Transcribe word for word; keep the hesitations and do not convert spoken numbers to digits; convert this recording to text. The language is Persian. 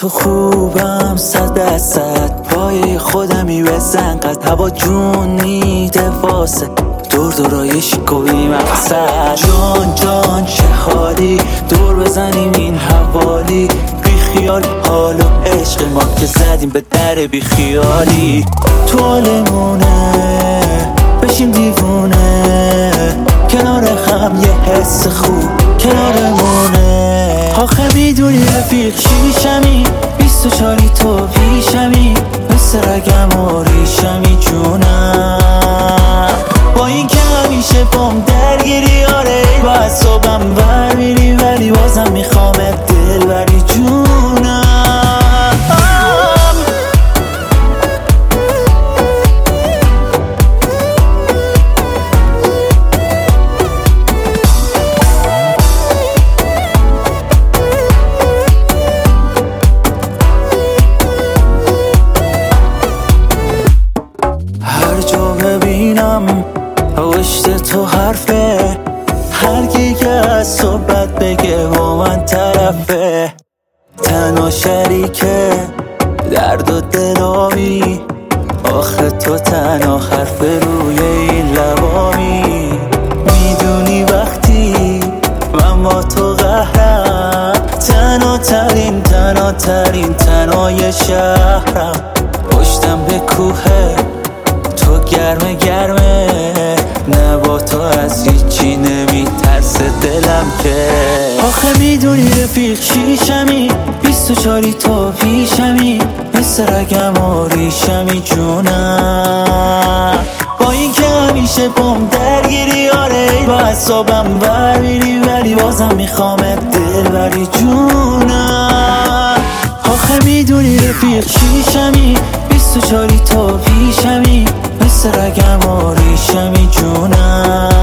تو خوبم صد درصد، پای خودمی بزن قد هوا جونی واسه دور دورای شکوی مقصد. جان جان چه حالی دور بزنیم این حوالی، بی خیال حال و عشق ما که زدیم به در بی خیالی. تو حالمونه بشیم دیوونه، کنار هم یه حس خوب کنارمونه. آخه میدونی رفیق شیشمی، بیست و چاری تو پیشمی، مثل رگم و ریشمی جونم. با این که همیشه بام درگیری آره با صبحم ور میری، ولی بازم میخوامت دل بری جونم. هر جا ببینم پشت تو حرفه، هر کی که از صحبت بگه با من طرفه. تنها شریکه درد و دلامی، آخه تو تنها حرف روی این لبامی. میدونی وقتی من با تو قهرم، تنها ترین تنها ترین تنهای شهرم. پشتم به کوهه تو گرمه گرمه، نه با تو از هیچی نمیترسه دلم که. آخه میدونی رفیق شیشمی، بیست و چاری تو پیشمی، مثل رگم و ریشمی جونم. با این که همیشه بام درگیری آره با اعصابم ور میری، ولی بازم میخوامت دل بری جونم. آخه میدونی رفیق شیشمی، بیست و چاری تو پیشمی، مثل رگم و ریشمی جونم.